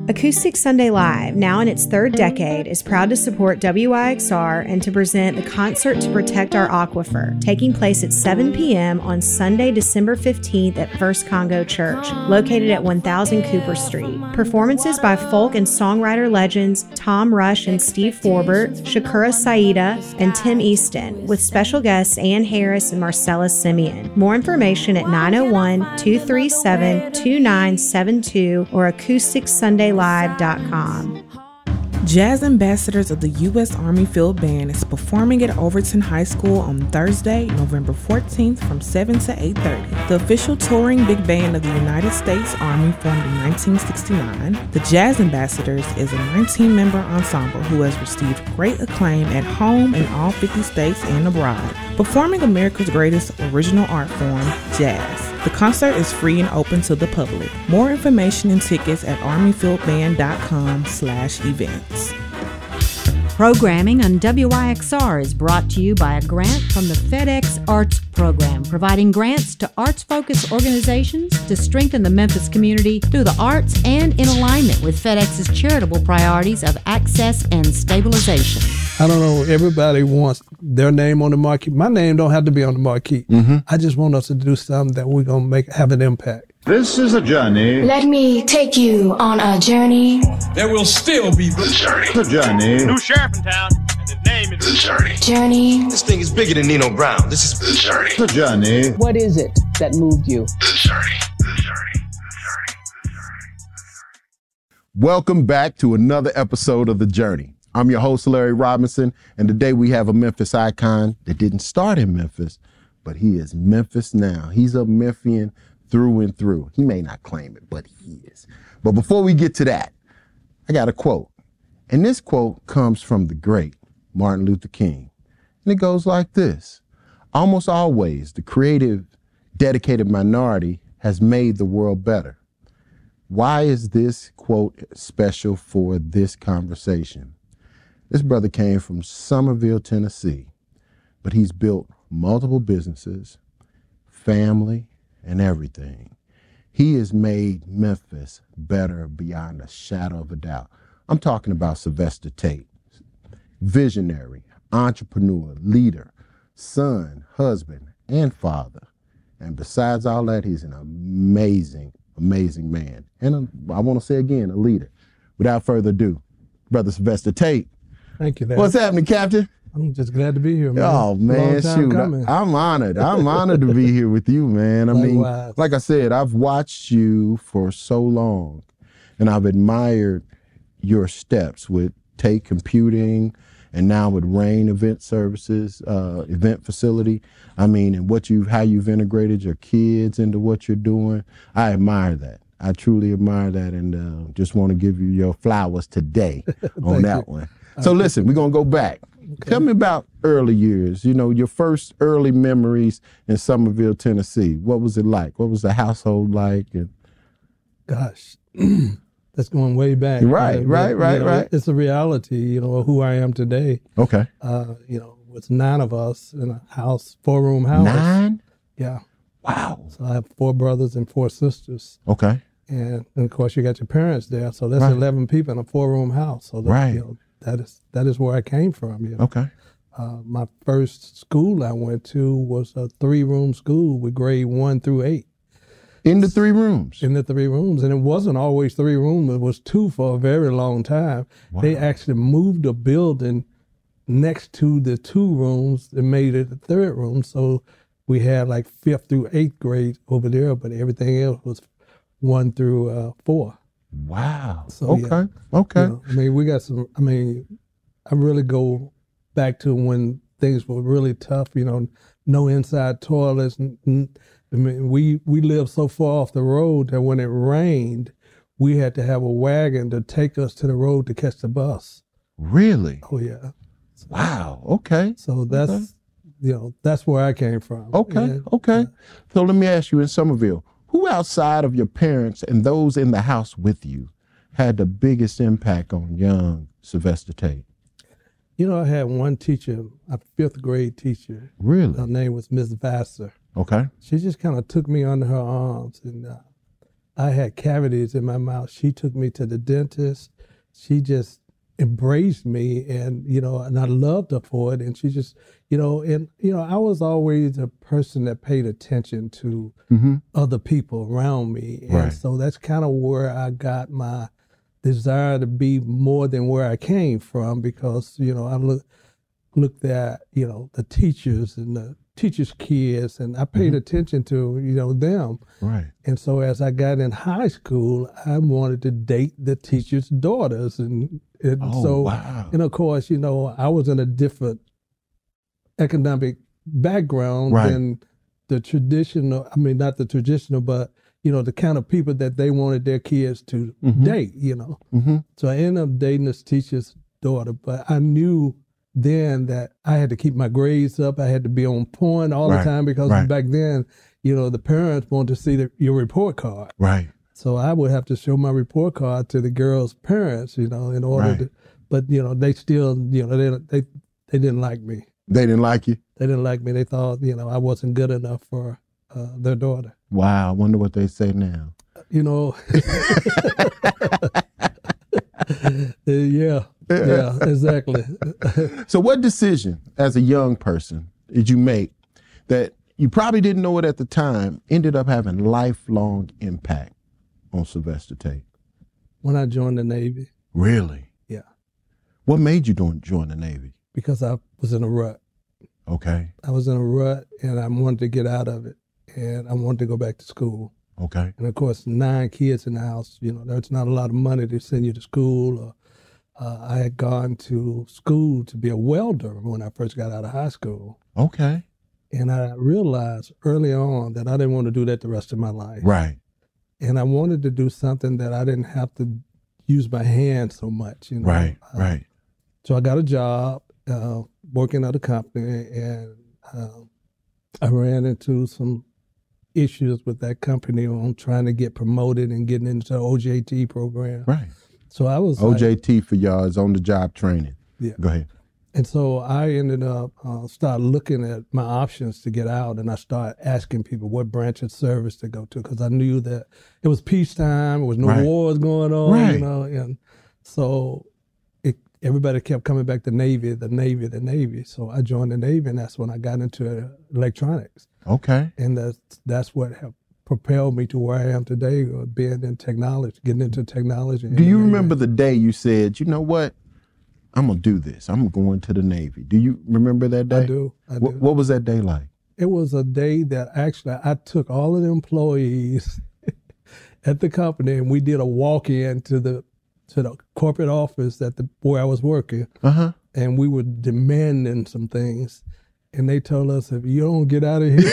Acoustic Sunday Live, now in its third decade, is proud to support W I X R and to present the Concert to Protect Our Aquifer, taking place at seven p.m. on Sunday, December fifteenth at First Congo Church, located at one thousand Cooper Street. Performances by folk and songwriter legends Tom Rush and Steve Forbert, Shakura Saida, and Tim Easton, with special guests Ann Harris and Marcella Simeon. More information at nine oh one, two three seven, two nine seven two or acoustic sunday live dot com. Jazz Ambassadors of the U S Army Field Band is performing at Overton High School on Thursday, November fourteenth from seven to eight thirty. The official touring big band of the United States Army, formed in nineteen sixty-nine, the Jazz Ambassadors is a nineteen-member ensemble who has received great acclaim at home in all fifty states and abroad, performing America's greatest original art form, jazz. The concert is free and open to the public. More information and tickets at armyfieldband.com slash events. Programming on W I X R is brought to you by a grant from the FedEx Arts Program, providing grants to arts-focused organizations to strengthen the Memphis community through the arts and in alignment with FedEx's charitable priorities of access and stabilization. I don't know, everybody wants their name on the marquee. My name don't have to be on the marquee. Mm-hmm. I just want us to do something that we're going to make have an impact. This is a journey. Let me take you on a journey. There will still be the journey. The journey. New sheriff in town, and his name is The Journey. Journey. This thing is bigger than Nino Brown. This is The Journey. The journey. What is it that moved you? The Journey. The Journey. The Journey. Welcome back to another episode of The Journey. I'm your host, Larry Robinson, and today we have a Memphis icon that didn't start in Memphis, but he is Memphis now. He's a Memphian through and through. He may not claim it, but he is. But before we get to that, I got a quote. And this quote comes from the great Martin Luther King. And it goes like this: almost always the creative, dedicated minority has made the world better. Why is this quote special for this conversation? This brother came from Somerville, Tennessee, but he's built multiple businesses, family, and everything. He has made Memphis better beyond a shadow of a doubt. I'm talking about Sylvester Tate, visionary, entrepreneur, leader, son, husband, and father. And besides all that, he's an amazing, amazing man. And a, I want to say again, a leader. Without further ado, Brother Sylvester Tate. Thank you, Dad. What's happening, Captain? I'm just glad to be here, man. Oh, man, shoot. I, I'm honored. I'm honored to be here with you, man. I Likewise. mean, like I said, I've watched you for so long, and I've admired your steps with Tate Computing and now with Rain Event Services, uh, event facility. I mean, and what you, how you've integrated your kids into what you're doing. I admire that. I truly admire that, and uh, just want to give you your flowers today on that you. one. So listen, we're going to go back. Okay. Tell me about early years, you know, your first early memories in Somerville, Tennessee. What was it like? What was the household like? And Gosh, that's going way back. Right, uh, right, but, right, you know, right. It's a reality, you know, who I am today. Okay. Uh, you know, with nine of us in a house, four-room house. Nine? Yeah. Wow. So I have four brothers and four sisters. Okay. And, and of course, you got your parents there, so that's right. eleven people in a four-room house. So that, right. You know, that is that is where I came from. You know? Okay. Uh, my first school I went to was a three-room school with grade one through eight. In the three rooms? In the three rooms. And it wasn't always three rooms. It was two for a very long time. Wow. They actually moved a building next to the two rooms and made it a third room. So we had like fifth through eighth grade over there, but everything else was one through uh, four. Wow. So, okay. Yeah, okay. You know, I mean, we got some, I mean, I really go back to when things were really tough, you know, no inside toilets. I mean, we, we lived so far off the road that when it rained, we had to have a wagon to take us to the road to catch the bus. Really? Oh, yeah. So, wow. Okay. So that's, okay. you know, that's where I came from. Okay. And, okay. Uh, so let me ask you, in Somerville, who outside of your parents and those in the house with you had the biggest impact on young Sylvester Tate? You know, I had one teacher, a fifth grade teacher. Really? Her name was Miss Vassar. Okay. She just kind of took me under her arms, and uh, I had cavities in my mouth. She took me to the dentist. She just embraced me, and, you know, and I loved her for it. And she just, you know, and, you know, I was always a person that paid attention to mm-hmm. other people around me. And right. so that's kind of where I got my desire to be more than where I came from, because, you know, I look, looked at, you know, the teachers and the teachers' kids, and I paid mm-hmm. attention to, you know, them. Right. And so as I got in high school, I wanted to date the teachers' daughters. And, and oh, so, wow. and of course, you know, I was in a different economic background right. than the traditional, I mean, not the traditional, but, you know, the kind of people that they wanted their kids to mm-hmm. date, you know. Mm-hmm. So I ended up dating this teacher's daughter, but I knew then that I had to keep my grades up. I had to be on point all right. the time, because right. back then, you know, the parents wanted to see the, your report card. Right. So I would have to show my report card to the girls' parents, you know, in order right. to, but, you know, they still, you know, they, they, they didn't like me. They didn't like you? They didn't like me. They thought, you know, I wasn't good enough for uh, their daughter. Wow. I wonder what they say now. You know, yeah. Yeah, exactly. So what decision as a young person did you make that you probably didn't know it at the time ended up having lifelong impact on Sylvester Tate? When I joined the Navy. Really? Yeah. What made you join the Navy? Because I was in a rut. Okay. I was in a rut, and I wanted to get out of it, and I wanted to go back to school. Okay. And of course, nine kids in the house, you know, there's not a lot of money to send you to school. Or uh, I had gone to school to be a welder when I first got out of high school. Okay. And I realized early on that I didn't want to do that the rest of my life. Right. And I wanted to do something that I didn't have to use my hands so much, you know. Right, uh, right. So I got a job uh, working at a company, and uh, I ran into some issues with that company on trying to get promoted and getting into the O J T program. Right. So I was O J T like, for y'all is on the job training. Yeah. Go ahead. And so I ended up uh, start looking at my options to get out, and I started asking people what branch of service to go to, because I knew that it was peacetime, there was no right. wars going on, right. you know, and so it, everybody kept coming back to Navy, the Navy, the Navy. So I joined the Navy, and that's when I got into electronics. Okay. And that's that's what helped propel me to where I am today, uh, being in technology, getting into technology. Do you remember the day you said, you know what? I'm going to do this. I'm going to the Navy. Do you remember that day? I do. I do. What, what was that day like? It was a day that actually I took all of the employees at the company, and we did a walk-in to the to the corporate office at the where I was working. Uh-huh. And we were demanding some things. And they told us, if you don't get out of here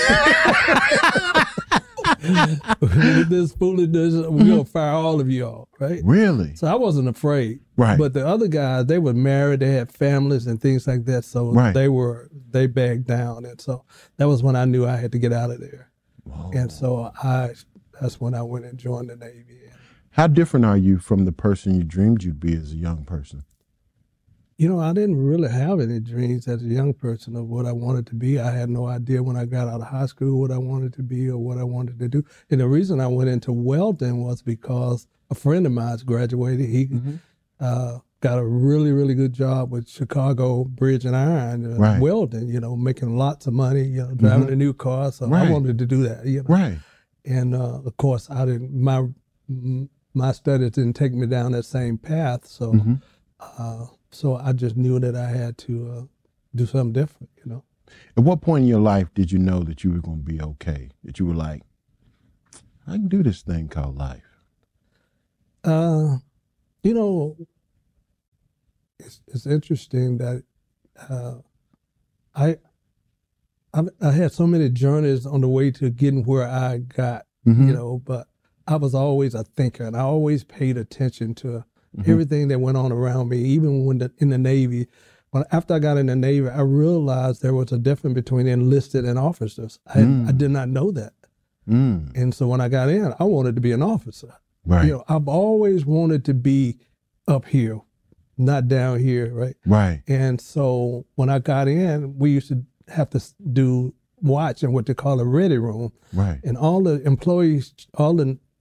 with this foolishness, we're going to fire all of y'all, right? Really? So I wasn't afraid. Right. But the other guys, they were married, they had families and things like that. So right. they were, they bagged down. And so that was when I knew I had to get out of there. Whoa. And so I, that's when I went and joined the Navy. How different are you from the person you dreamed you'd be as a young person? You know, I didn't really have any dreams as a young person of what I wanted to be. I had no idea when I got out of high school what I wanted to be or what I wanted to do. And the reason I went into welding was because a friend of mine graduated. He mm-hmm. uh, got a really, really good job with Chicago Bridge and Iron, uh, right. welding, you know, making lots of money, you know, driving mm-hmm. a new car. So right. I wanted to do that, you know. Right. And, uh, of course, I didn't, my, my studies didn't take me down that same path. So, mm-hmm. uh, So I just knew that I had to uh, do something different, you know. At what point in your life did you know that you were going to be okay? That you were like, I can do this thing called life? Uh, you know, it's it's interesting that uh, I, I I had so many journeys on the way to getting where I got, mm-hmm. you know, but I was always a thinker, and I always paid attention to Mm-hmm. everything that went on around me, even when the, in the Navy. When after I got in the Navy, I realized there was a difference between enlisted and officers. I, mm. I did not know that. Mm. And so when I got in, I wanted to be an officer. Right. You know, I've always wanted to be up here, not down here, right? Right. And so when I got in, we used to have to do watch in what they call a ready room. Right. And all the employees, all the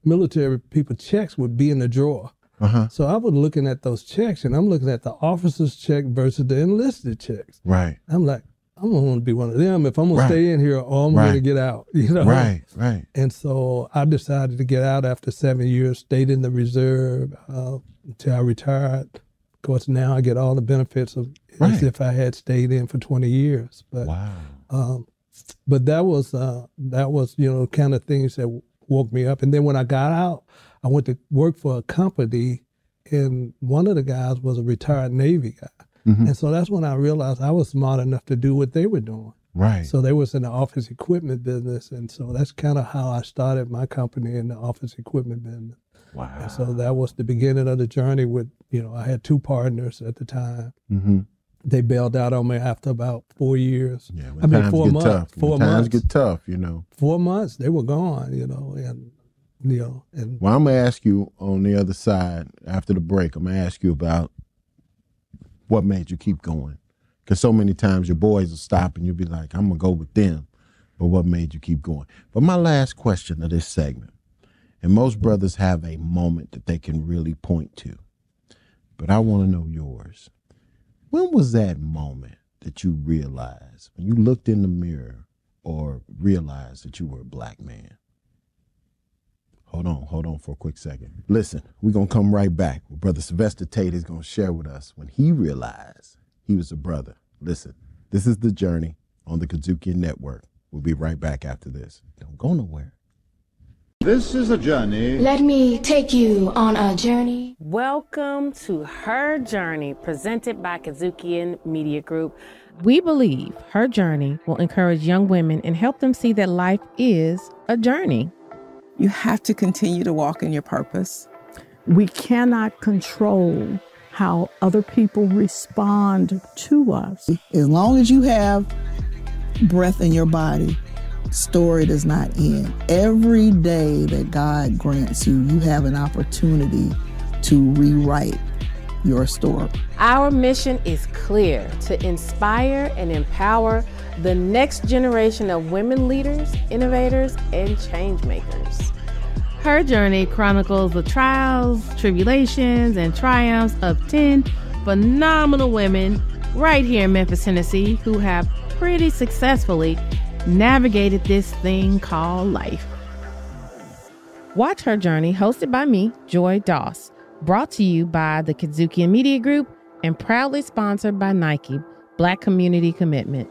military people checks would be in the drawer. Uh-huh. So I was looking at those checks, and I'm looking at the officer's check versus the enlisted checks. Right. I'm like, I'm going to be one of them if I'm going Right. to stay in here or I'm Right. going to get out. You know. Right, right. And so I decided to get out after seven years, stayed in the reserve uh, until I retired. Of course, now I get all the benefits of Right. as if I had stayed in for twenty years. But, wow. Um, but that was uh, that was you know kind of things that woke me up. And then when I got out, I went to work for a company, and one of the guys was a retired Navy guy. Mm-hmm. And so that's when I realized I was smart enough to do what they were doing. Right. So they was in the office equipment business, and so that's kind of how I started my company in the office equipment business. Wow. And so that was the beginning of the journey with, you know, I had two partners at the time. Mm-hmm. They bailed out on me after about four years. Yeah, when I mean, times four get months. tough. Four when times months. get tough, you know. Four months, they were gone, you know, and, you know. And Well, I'm going to ask you on the other side, after the break, I'm going to ask you about what made you keep going. Because so many times your boys will stop and you'll be like, I'm going to go with them. But what made you keep going? But my last question of this segment, and most brothers have a moment that they can really point to, but I want to know yours. When was that moment that you realized, when you looked in the mirror or realized that you were a black man? Hold on, hold on for a quick second. Listen, we're going to come right back. Brother Sylvester Tate is going to share with us when he realized he was a brother. Listen, this is The Journey on the Kazukian Network. We'll be right back after this. Don't go nowhere. This is a journey. Let me take you on a journey. Welcome to Her Journey, presented by Kazukian Media Group. We believe Her Journey will encourage young women and help them see that life is a journey. You have to continue to walk in your purpose. We cannot control how other people respond to us. As long as you have breath in your body, story does not end. Every day that God grants you, you have an opportunity to rewrite your story. Our mission is clear: to inspire and empower the next generation of women leaders, innovators, and change makers. Her Journey chronicles the trials, tribulations, and triumphs of ten phenomenal women right here in Memphis, Tennessee, who have pretty successfully navigated this thing called life. Watch Her Journey, hosted by me, Joy Doss, brought to you by the Kazukian Media Group and proudly sponsored by Nike, Black Community Commitment.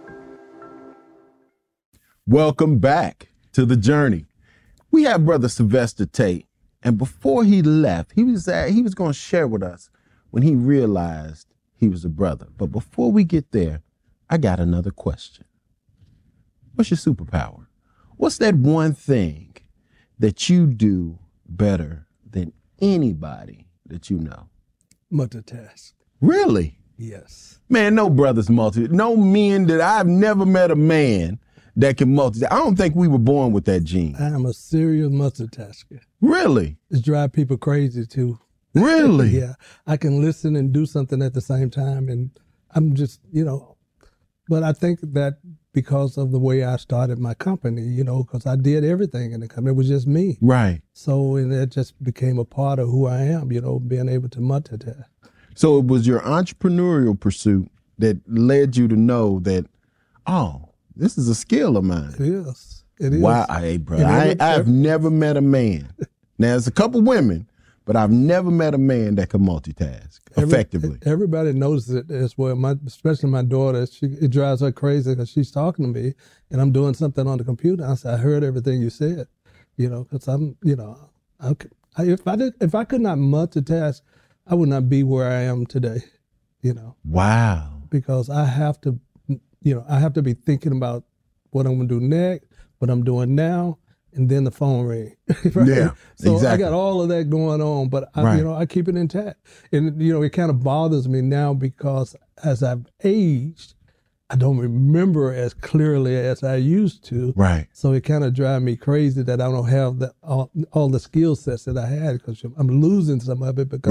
Welcome back to The Journey. We have Brother Sylvester Tate, and before he left, he was uh, he was going to share with us when he realized he was a brother. But before we get there, I got another question. What's your superpower? What's that one thing that you do better than anybody that you know? multitask. Really? Yes. Man, no brothers multi. No men that I've never met a man that can multitask. I don't think we were born with that gene. I am a serious multitasker. Really? It's drive people crazy too. Really? Yeah. I can listen and do something at the same time, and I'm just, you know, but I think that because of the way I started my company, you know, because I did everything in the company. It was just me. Right. So and it just became a part of who I am, you know, being able to multitask. So it was your entrepreneurial pursuit that led you to know that, oh, this is a skill of mine. It is. It is. Wow. Hey, brother, I, I've never met a man. Now, there's a couple women, but I've never met a man that can multitask Every, effectively. Everybody notices it as well. My, especially my daughter, she, it drives her crazy because she's talking to me and I'm doing something on the computer. I said, I heard everything you said, you know, because I'm, you know, I, I, if I did, if I could not multitask, I would not be where I am today, you know. Wow. Because I have to, you know, I have to be thinking about what I'm going to do next, what I'm doing now, and then the phone ring. Right? Yeah, so exactly. I got all of that going on, but I, Right. you know, I keep it intact. And you know, it kind of bothers me now because as I've aged, I don't remember as clearly as I used to. Right. So it kind of drives me crazy that I don't have the, all, all the skill sets that I had because I'm losing some of it because Right.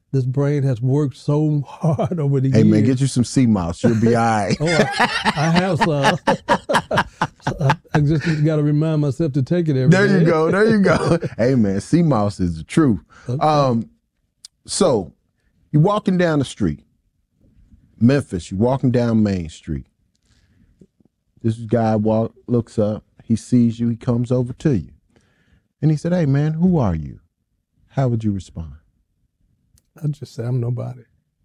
this brain has worked so hard over the hey, years. Hey man, get you some sea moss. You'll be all right. oh, I, I have some. so I, I just got to remind myself to take it every there day. There you go. There you go. Hey man, sea moss is the truth. Okay. Um, so you're walking down the street, Memphis. You're walking down Main Street. This guy walk looks up. He sees you. He comes over to you, and he said, "Hey man, who are you?" How would you respond? I'd just say I'm nobody.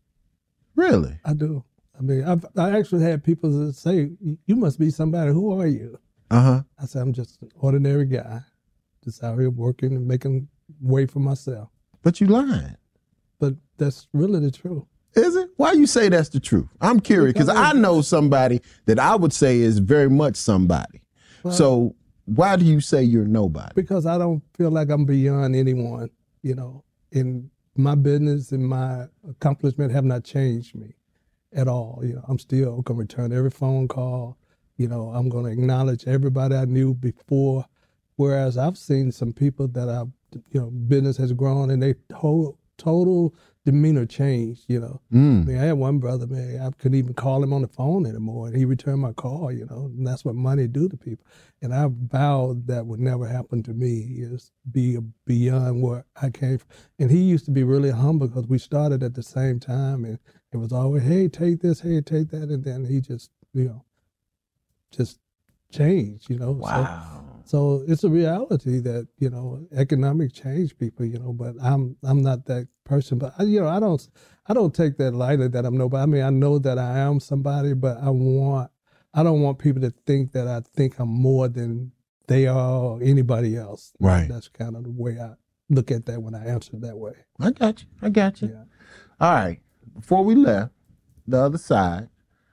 Really? I do. I mean, I've I actually had people that say, "You must be somebody. Who are you?" Uh huh. I said, "I'm just an ordinary guy, just out here working and making way for myself." But you lying. But that's really the truth. Is it? Why you say that's the truth? I'm curious because I know somebody that I would say is very much somebody. Well, so why do you say you're nobody? Because I don't feel like I'm beyond anyone. You know, in my business and my accomplishment have not changed me at all. You know, I'm still going to return every phone call. You know, I'm going to acknowledge everybody I knew before. Whereas I've seen some people that I've, you know, business has grown and they total, total demeanor changed, you know. Mm. I mean, I had one brother, man, I couldn't even call him on the phone anymore, and he returned my call, you know, and that's what money do to people. And I vowed that would never happen to me, is be beyond where I came from. And he used to be really humble because we started at the same time, and it was always, hey, take this, hey, take that, and then he just, you know, just changed, you know. Wow. So, So it's a reality that, you know, economic change people, you know, but I'm I'm not that person. But, I, you know, I don't I don't take that lightly that I'm nobody. I mean, I know that I am somebody, but I want, I don't want people to think that I think I'm more than they are or anybody else. Right. That's kind of the way I look at that when I answer that way. I got you. I got you. Yeah. All right. Before we left, the other side,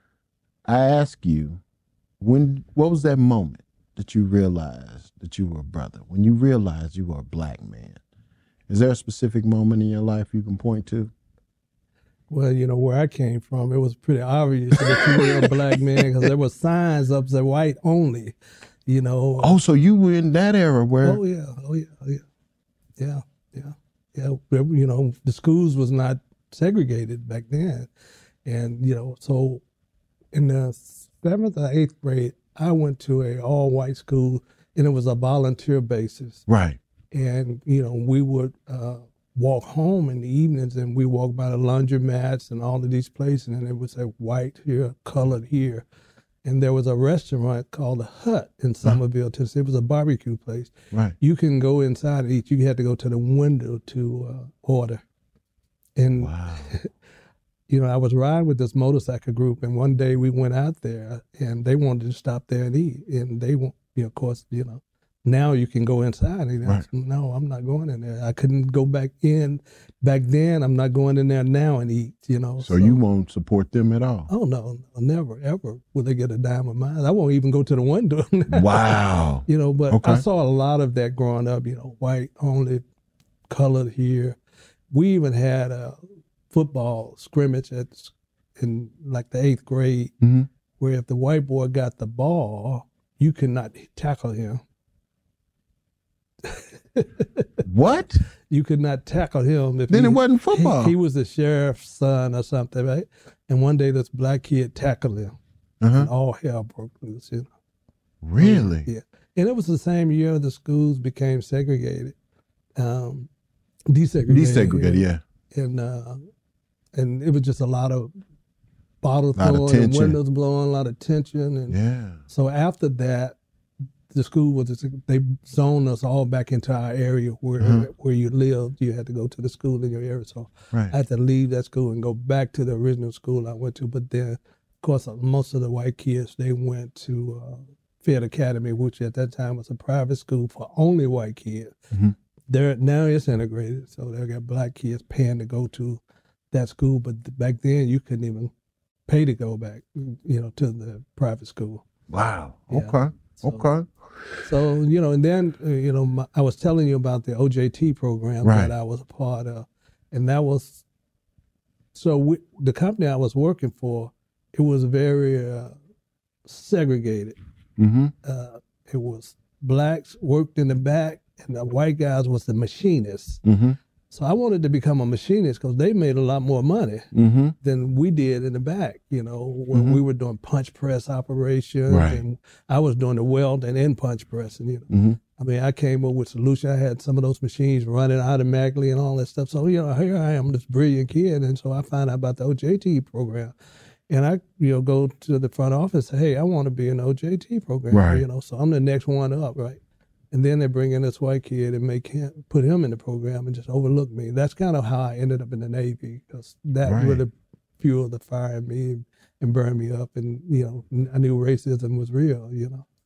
I asked you, when what was that moment that you realized that you were a brother, when you realized you were a black man? Is there a specific moment in your life you can point to? Well, you know, where I came from, it was pretty obvious that you were a black man because there were signs up that white only, you know. Oh, so you were in that era where... Oh, yeah, oh, yeah, oh, yeah. Yeah, yeah, yeah. You know, the schools was not segregated back then. And, you know, so in the seventh or eighth grade, I went to a all-white school, and it was a volunteer basis. Right. And, you know, we would uh, walk home in the evenings, and we walked by the laundromats and all of these places, and it would say white here, colored here. And there was a restaurant called The Hut in Somerville, Tennessee. It was a barbecue place. Right. You can go inside and eat. You had to go to the window to uh, order. And, wow. you know, I was riding with this motorcycle group, and one day we went out there, and they wanted to stop there and eat. And they, you know, of course, you know, now you can go inside. And right. I said, no, I'm not going in there. I couldn't go back in. Back then, I'm not going in there now and eat, you know. So, so you won't support them at all? Oh, no, never, ever will they get a dime of mine. I won't even go to the window. Wow. You know, but okay. I saw a lot of that growing up, you know, white only, colored here. We even had a football scrimmage at in like the eighth grade, mm-hmm. where if the white boy got the ball, you could not tackle him. What? You could not tackle him. If then he, it wasn't football. He, he was the sheriff's son or something, right? And one day this black kid tackled him, uh-huh. and all hell broke loose. You know. Really? Yeah. And it was the same year the schools became segregated, um, desegregated. Desegregated, yeah. And uh, and it was just a lot of bottle lot throwing, of and windows blowing, a lot of tension, and yeah. So after that, the school was they zoned us all back into our area where uh-huh. where you lived. You had to go to the school in your area, so right. I had to leave that school and go back to the original school I went to. But then, of course, most of the white kids they went to uh, Fed Academy, which at that time was a private school for only white kids. Mm-hmm. There now it's integrated, so they got black kids paying to go to that school. But back then, you couldn't even pay to go back, you know, to the private school. Wow. Yeah. Okay. So, okay. So, you know, and then, uh, you know, my, I was telling you about the O J T program right. that I was a part of. And that was, so we, the company I was working for, it was very uh, segregated. Mm-hmm. Uh, it was blacks worked in the back, and the white guys was the machinists. Mm-hmm. So I wanted to become a machinist because they made a lot more money mm-hmm. than we did in the back, you know, when mm-hmm. we were doing punch press operations. Right. And I was doing the welding and punch pressing, you know. Mm-hmm. I mean, I came up with solutions. I had some of those machines running automatically and all that stuff. So, you know, here I am, this brilliant kid. And so I find out about the O J T program. And I, you know, go to the front office and say, hey, I want to be in the O J T program, right. you know. So I'm the next one up, right? And then they bring in this white kid and make him, put him in the program and just overlook me. That's kind of how I ended up in the Navy, because that right. really fueled the fire in me and burned me up. And, you know, I knew racism was real, you know.